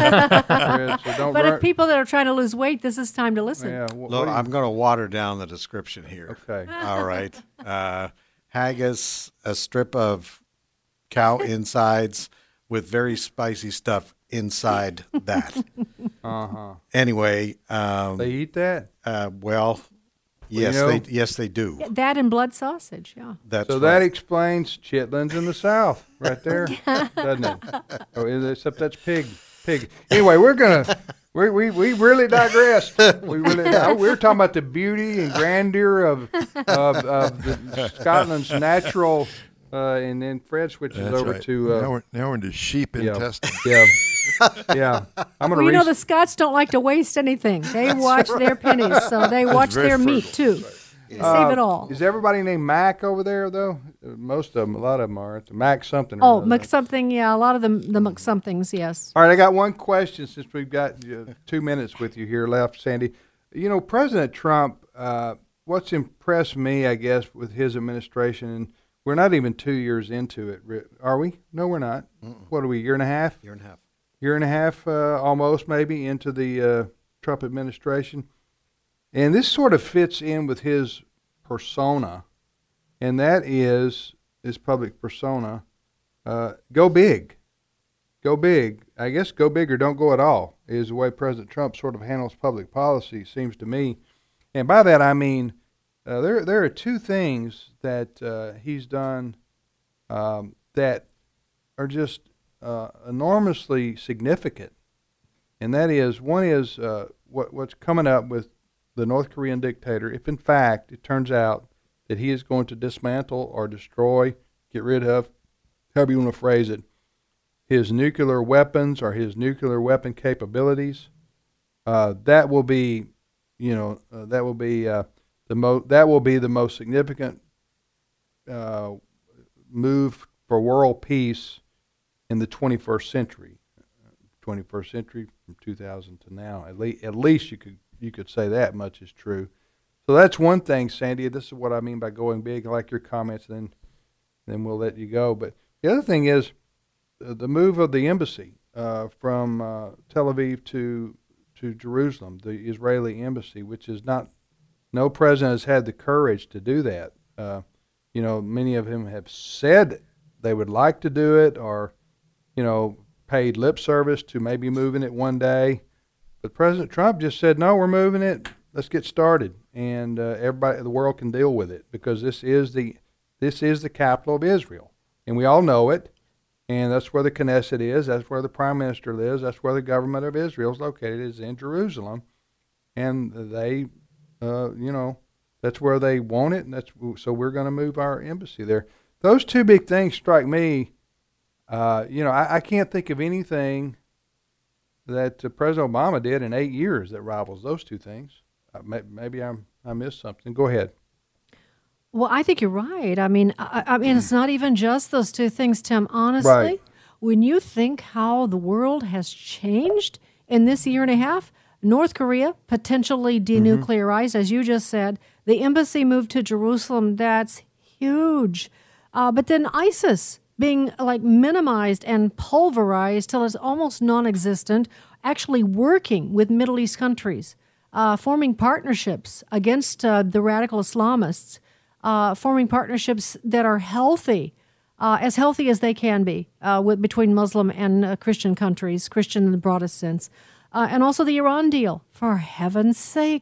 Fred, so don't but run. if people that are trying to lose weight, this is time to listen. Yeah, wh- what Look, do you- I'm going to water down the description here. Okay. All right. Uh, haggis, a strip of cow insides with very spicy stuff inside that. Uh-huh. Anyway, um, They eat that? uh, well, yes, you know- they yes they do. That and blood sausage, yeah. That's So right. that explains chitlins in the South, right there, doesn't it? Oh, is it- except that's pig, pig. Anyway, we're gonna we we, we really digressed. We really oh, we were talking about the beauty and grandeur of of, of the, Scotland's natural, uh, and then Fred switches That's over right. to uh, now, we're, now we're into sheep yeah, intestine. yeah, yeah. I'm gonna Well, you know, reach- the Scots don't like to waste anything. They watch their pennies, so they watch very their meat, frugal. too. Save Uh, it all. Is everybody named Mac over there though? Uh, Most of them, a lot of them are. It's Mac something. or Oh, another. McSomething, yeah, a lot of them, the McSomethings, yes. All right, I got one question since we've got uh, two minutes with you here left, Sandy. You know, President Trump, uh, what's impressed me, I guess, with his administration, and we're not even two years into it, Ri- are we? No, we're not. What are we, year and a half? Year and a half. Year and a half, uh, almost maybe, into the uh, Trump administration. And this sort of fits in with his persona, and that is his public persona. Uh, go big. Go big. I guess go big or don't go at all is the way President Trump sort of handles public policy, seems to me. And by that I mean uh, there there are two things that uh, he's done um, that are just uh, enormously significant. And that is, one is uh, what what's coming up with the North Korean dictator, if in fact it turns out that he is going to dismantle or destroy, get rid of, however you want to phrase it, his nuclear weapons or his nuclear weapon capabilities, uh, that will be, you know, uh, that will be uh, the mo- that will be the most significant uh, move for world peace in the twenty-first century. twenty-first century from two thousand to now, at least at least you could you could say that much is true. So that's one thing, Sandy. This is what I mean by going big. I like your comments. Then, then we'll let you go. But the other thing is uh, the move of the embassy uh, from uh, Tel Aviv to to Jerusalem, the Israeli embassy, which is not. No president has had the courage to do that. Uh, you know, many of them have said they would like to do it, or you know, paid lip service to maybe moving it one day. But President Trump just said, no, we're moving it. Let's get started. And uh, everybody, the world can deal with it because this is the this is the capital of Israel. And we all know it. And that's where the Knesset is. That's where the prime minister lives. That's where the government of Israel is located, is in Jerusalem. And they, uh, you know, that's where they want it. And that's so we're going to move our embassy there. Those two big things strike me. Uh, you know, I, I can't think of anything that uh, President Obama did in eight years that rivals those two things. Uh, may, maybe I'm, I missed something. Go ahead. Well, I think you're right. I mean, I, I mean, it's not even just those two things, Tim. Honestly, Right. when you think how the world has changed in this year and a half, North Korea potentially denuclearized, as you just said. The embassy moved to Jerusalem. That's huge. Uh, but then ISIS being like minimized and pulverized till it's almost non-existent, actually working with Middle East countries, uh, forming partnerships against uh, the radical Islamists, uh, forming partnerships that are healthy, uh, as healthy as they can be uh, with, between Muslim and uh, Christian countries, Christian in the broadest sense. Uh, and also the Iran deal, for heaven's sake.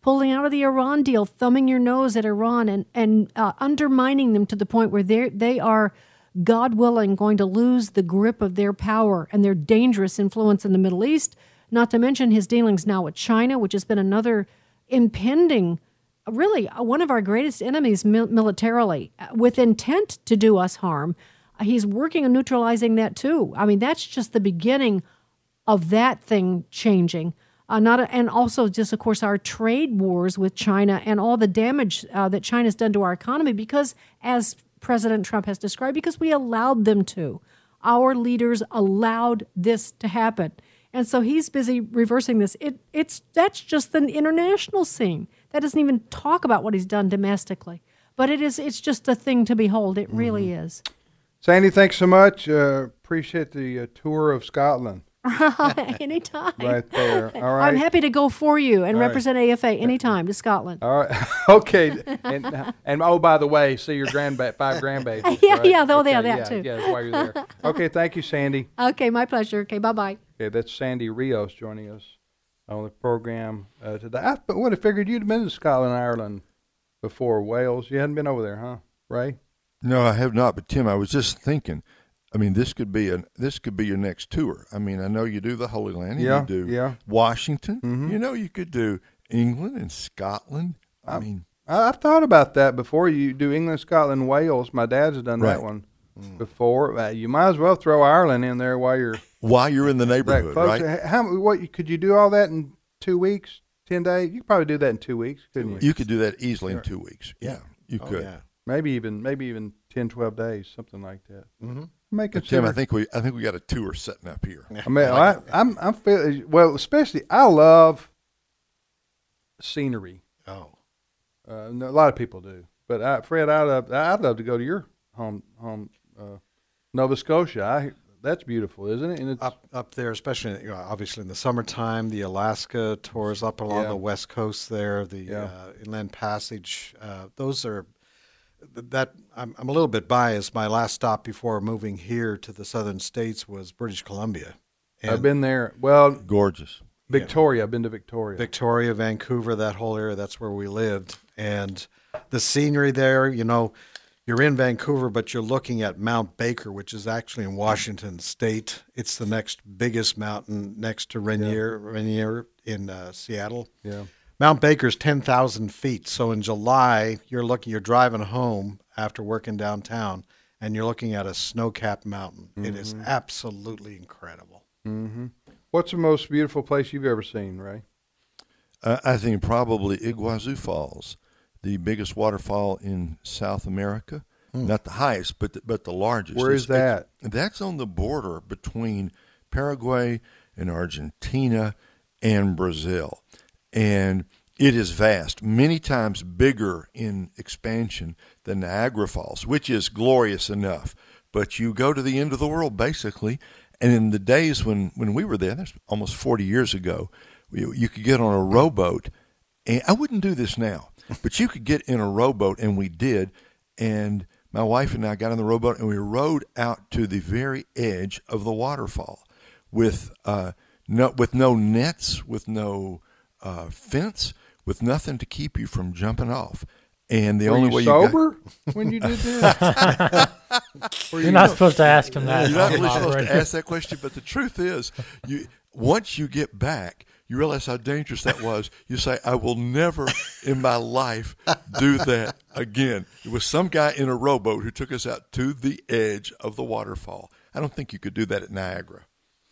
pulling out of the Iran deal, thumbing your nose at Iran and, and uh, undermining them to the point where they they are, God willing, going to lose the grip of their power and their dangerous influence in the Middle East, not to mention his dealings now with China, which has been another impending, really one of our greatest enemies mil- militarily, with intent to do us harm. He's working on neutralizing that too. I mean, that's just the beginning of that thing changing. Uh, not a, and also just, of course, our trade wars with China and all the damage uh, that China's done to our economy because, as President Trump has described, because we allowed them to. Our leaders allowed this to happen. And so he's busy reversing this. It, it's that's just the international scene. That doesn't even talk about what he's done domestically. But it is it's just a thing to behold. It really mm-hmm. is. Sandy, thanks so much. Uh, appreciate the uh, tour of Scotland. Anytime. Right there. All right. I'm happy to go for you and All represent right. A F A anytime to Scotland. All right. Okay. And and oh, by the way, see your grandba- five grandbabies. yeah, right? yeah, they'll okay, have that yeah, too. Yeah, that's why you're there. Okay, thank you, Sandy. Okay, my pleasure. Okay, bye-bye. Okay, that's Sandy Rios joining us on the program uh, today. I would have figured you'd been to Scotland, Ireland before Wales. You hadn't been over there, huh, Ray? No, I have not. But Tim, I was just thinking. I mean, this could be a this could be your next tour. I mean, I know you do the Holy Land. Yeah, you do yeah. Washington. Mm-hmm. You know, you could do England and Scotland. I, I mean, I've thought about that before. You do England, Scotland, Wales. My dad's done right. that one mm. before. Uh, you might as well throw Ireland in there while you're while you're in the neighborhood, right? How what could you do all that in two weeks, ten days? You could probably do that in two weeks, couldn't you? You could do that easily in two weeks. Yeah, you oh, could. Yeah. Maybe even maybe even ten, twelve days, something like that. Mm-hmm. Make it Tim, I think we I think we got a tour setting up here. I mean, I, I'm I'm feeling well. Especially, I love scenery. Oh, uh, no, a lot of people do, but I, Fred, I'd love, I'd love to go to your home home uh, Nova Scotia. I that's beautiful, isn't it? And it's, up up there, especially you know, obviously in the summertime, the Alaska tours up along yeah. the west coast there, the yeah. uh, Inland Passage. Uh, those are. That I'm, I'm a little bit biased. My last stop before moving here to the southern states was British Columbia. And I've been there. Well, gorgeous. Victoria. Yeah. I've been to Victoria. Victoria, Vancouver, that whole area. That's where we lived. And the scenery there, you know, you're in Vancouver, but you're looking at Mount Baker, which is actually in Washington State. It's the next biggest mountain next to Rainier, yeah. Rainier in uh, Seattle. Yeah. Mount Baker's ten thousand feet. So in July, you're looking, you're driving home after working downtown, and you're looking at a snow-capped mountain. Mm-hmm. It is absolutely incredible. Mm-hmm. What's the most beautiful place you've ever seen, Ray? Uh, I think probably Iguazu Falls, the biggest waterfall in South America. Mm. Not the highest, but the, but the largest. Where is it's, that? It's, that's on the border between Paraguay and Argentina and Brazil. And it is vast, many times bigger in expansion than Niagara Falls, which is glorious enough. But you go to the end of the world, basically, and in the days when, when we were there, that's almost forty years ago, you, you could get on a rowboat, and I wouldn't do this now, but you could get in a rowboat, and we did, and my wife and I got on the rowboat, and we rowed out to the very edge of the waterfall with uh, no with no nets, with no Uh, fence, with nothing to keep you from jumping off, and the Were only you way sober you got... when you did this? You're you not know? supposed to ask him that. You're not really supposed to ask that question, but the truth is, you once you get back, you realize how dangerous that was. You say, "I will never in my life do that again." It was some guy in a rowboat who took us out to the edge of the waterfall. I don't think you could do that at Niagara.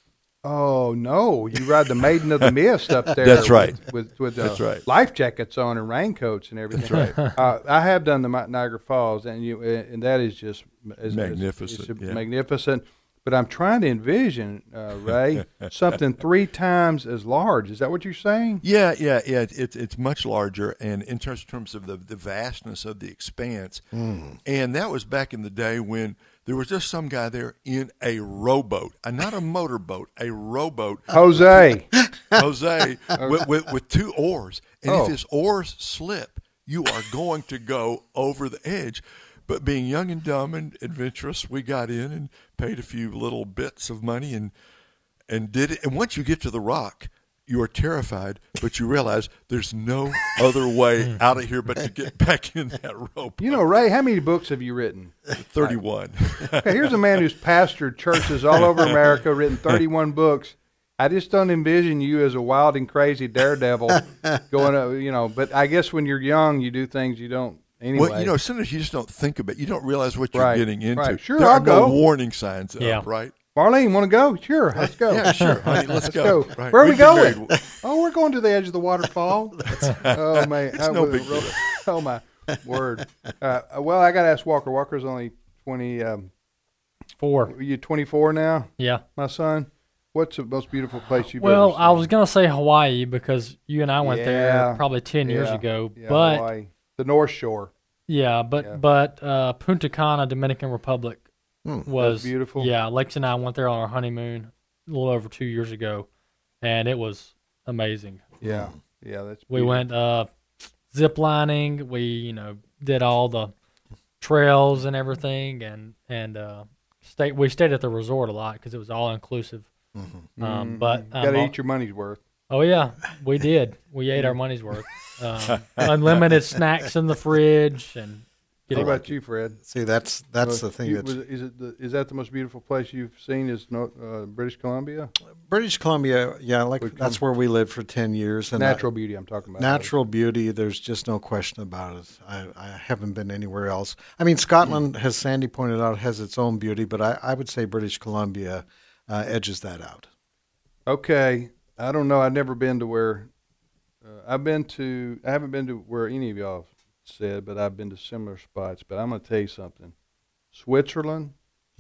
Oh no! You ride the Maiden of the Mist up there. That's right. With with, with uh, That's right. life jackets on and raincoats and everything. That's right. Uh, I have done the Niagara Falls, and you and that is just is, magnificent. It's, it's yeah. magnificent. But I'm trying to envision, uh, Ray, something three times as large. Is that what you're saying? Yeah, yeah, yeah. It's it's much larger, and in terms, terms of the, the vastness of the expanse, mm. and that was back in the day when there was just some guy there in a rowboat, uh, not a motorboat, a rowboat. Jose. Jose, with, with, with two oars. And oh. if his oars slip, you are going to go over the edge. But being young and dumb and adventurous, we got in and paid a few little bits of money and and did it. And once you get to the rock, you are terrified, but you realize there's no other way out of here but to get back in that rope. You know, Ray, how many books have you written? thirty-one. Okay, here's a man who's pastored churches all over America, written thirty-one books. I just don't envision you as a wild and crazy daredevil going up, you know, but I guess when you're young, you do things you don't anyway. Well, you know, sometimes you just don't think about it. You don't realize what you're Right, getting into. right. Sure, there I'll are no go. warning signs Yeah. up, right? Marlene, want to go? Sure, let's go. Yeah, sure, honey, let's go. Right. Where are we We've been going? married. Oh, we're going to the edge of the waterfall. Oh, man. It's That no was big real- deal. Oh, my word. Uh, well, I got to ask Walker. Walker's only twenty. Um, Four. Are you twenty-four now? Yeah. My son? What's the most beautiful place you've Well, ever seen? I was gonna say Hawaii because you and I went Yeah. there probably ten years Yeah. ago. Yeah, but Hawaii. The North Shore. yeah, but Yeah. but uh, Punta Cana, Dominican Republic, Hmm. was That's beautiful. Yeah, Lex and I went there on our honeymoon a little over two years ago, and it was amazing. Yeah, yeah, that's. We beautiful. went uh, zip lining. We you know did all the trails and everything, and and uh, stay. We stayed at the resort a lot because it was all inclusive. Mm-hmm. Um, Mm, but you um, gotta al- eat your money's worth. Oh yeah, we did. We ate our money's worth. Um, unlimited snacks in the fridge, and What getting- about you, Fred? See, that's that's Uh, the thing. you- That's, was, is it the, is that the most beautiful place you've seen? Is no, uh, British Columbia? British Columbia, yeah, like We've that's come- where we lived for ten years. And I- Natural beauty, I'm talking about. Natural beauty, there's just no question about it. I, I haven't been anywhere else. I mean, Scotland, as Sandy pointed out, has its own beauty, but I, I would say British Columbia uh, edges that out. Okay, I don't know. I've never been to where. Uh, I've been to. I haven't been to where any of y'all have said, but I've been to similar spots. But I'm going to tell you something. Switzerland.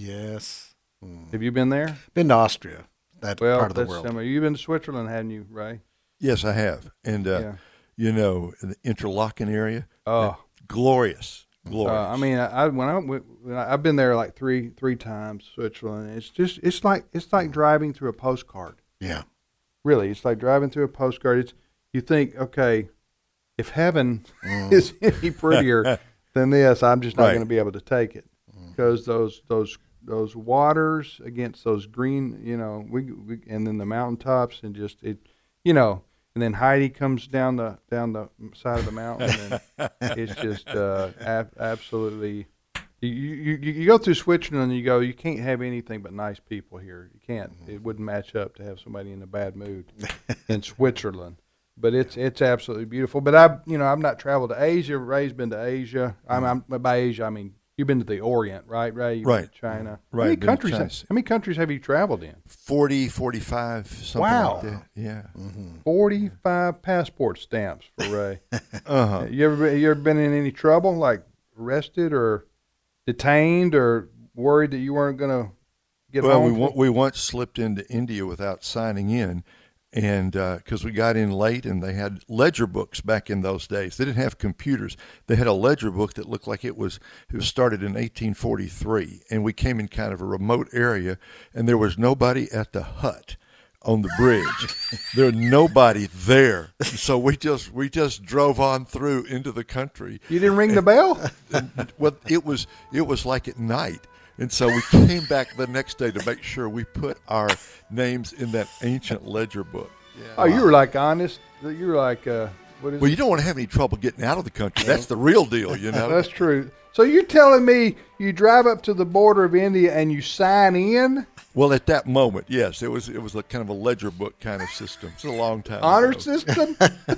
Yes. Mm. Have you been there? Been to Austria, that Well, part of the that's world. similar. You've been to Switzerland, haven't you, Ray? Yes, I have. And, uh, Yeah. you know, the Interlaken area, Oh. glorious, glorious. Uh, I mean, I, I when I went, when I, I've been there like three three times, Switzerland. It's just it's like it's like driving through a postcard. Yeah. Really, it's like driving through a postcard. It's you think, okay, if heaven Mm. is any prettier than this, I'm just not Right. going to be able to take it because those those those waters against those green, you know, we, we and then the mountaintops and just it, you know. And then Heidi comes down the down the side of the mountain, and it's just uh, ab- absolutely. You, you you you go through Switzerland and you go, you can't have anything but nice people here. You can't. It wouldn't match up to have somebody in a bad mood in Switzerland. But it's it's absolutely beautiful. But I you know I've not traveled to Asia. Ray's been to Asia. I'm, I'm by Asia I mean you've been to the Orient, right, Ray? You've been Right. to China. Right, How many been to countries? China. Have, how many countries have you traveled in? forty, forty-five, something Wow. like that. Yeah. Forty-five passport stamps for Ray. Uh-huh. You ever been, you ever been in any trouble, like arrested or detained, or worried that you weren't going to get Well, home? we, on- we once slipped into India without signing in, and because we got in late, and they had ledger books back in those days. They didn't have computers. They had a ledger book that looked like it was it was started in eighteen forty-three, and we came in kind of a remote area, and there was nobody at the hut on the bridge. There was nobody there, so we just we just drove on through into the country. You didn't ring the bell? And, well, it was it was like at night, and so we came back the next day to make sure we put our names in that ancient ledger book. Oh, you were like honest. You were like, uh, what is Well, it? you don't want to have any trouble getting out of the country. That's the real deal, you know. That's true. So you're telling me you drive up to the border of India and you sign in? Well, at that moment, yes, it was it was a kind of a ledger book kind of system. It's a long time. Honor ago. system?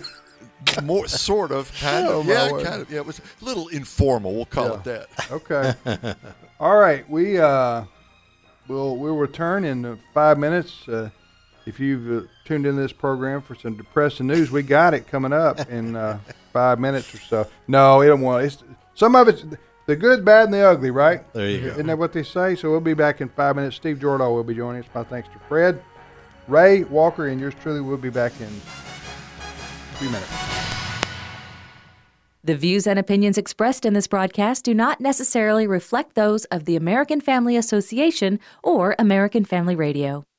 More sort of, kind Oh, of, my yeah, word. kind of. Yeah, it was a little informal. We'll call it that. Okay. All right. We uh, we'll we'll return in uh, five minutes. Uh, if you've uh, tuned in this program for some depressing news, we got it coming up in uh, five minutes or so. No, we don't want it. It's, some of it's the good, bad, and the ugly, right? There you go. Isn't that what they say? So we'll be back in five minutes. Steve Jordahl will be joining us. My thanks to Fred, Ray, Walker, and yours truly will be back in a few minutes. The views and opinions expressed in this broadcast do not necessarily reflect those of the American Family Association or American Family Radio.